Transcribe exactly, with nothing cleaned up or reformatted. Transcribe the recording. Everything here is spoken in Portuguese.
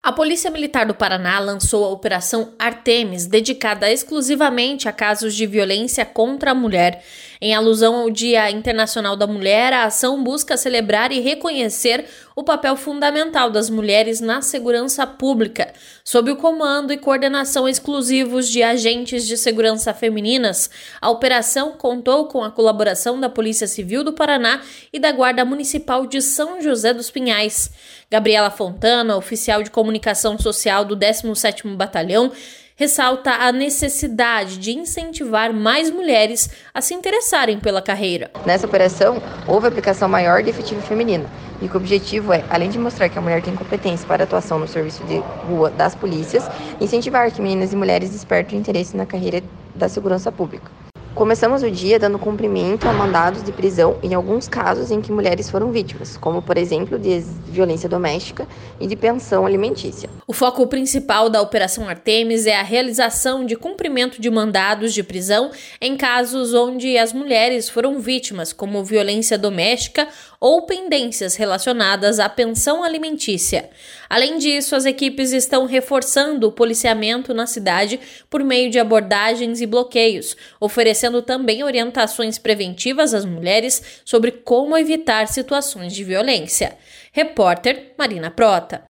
A Polícia Militar do Paraná lançou a Operação Artemis, dedicada exclusivamente a casos de violência contra a mulher. Em alusão ao Dia Internacional da Mulher, a ação busca celebrar e reconhecer o papel fundamental das mulheres na segurança pública. Sob o comando e coordenação exclusivos de agentes de segurança femininas, a operação contou com a colaboração da Polícia Civil do Paraná e da Guarda Municipal de São José dos Pinhais. Gabriela Fontana, oficial de comunicação social do décimo sétimo Batalhão, ressalta a necessidade de incentivar mais mulheres a se interessarem pela carreira. Nessa operação, houve aplicação maior de efetivo feminino, e o objetivo é, além de mostrar que a mulher tem competência para atuação no serviço de rua das polícias, incentivar que meninas e mulheres despertem interesse na carreira da segurança pública. Começamos o dia dando cumprimento a mandados de prisão em alguns casos em que mulheres foram vítimas, como, por exemplo, de violência doméstica e de pensão alimentícia. O foco principal da Operação Artemis é a realização de cumprimento de mandados de prisão em casos onde as mulheres foram vítimas, como violência doméstica ou pendências relacionadas à pensão alimentícia. Além disso, as equipes estão reforçando o policiamento na cidade por meio de abordagens e bloqueios, oferecendo também orientações preventivas às mulheres sobre como evitar situações de violência. Repórter Marina Prota.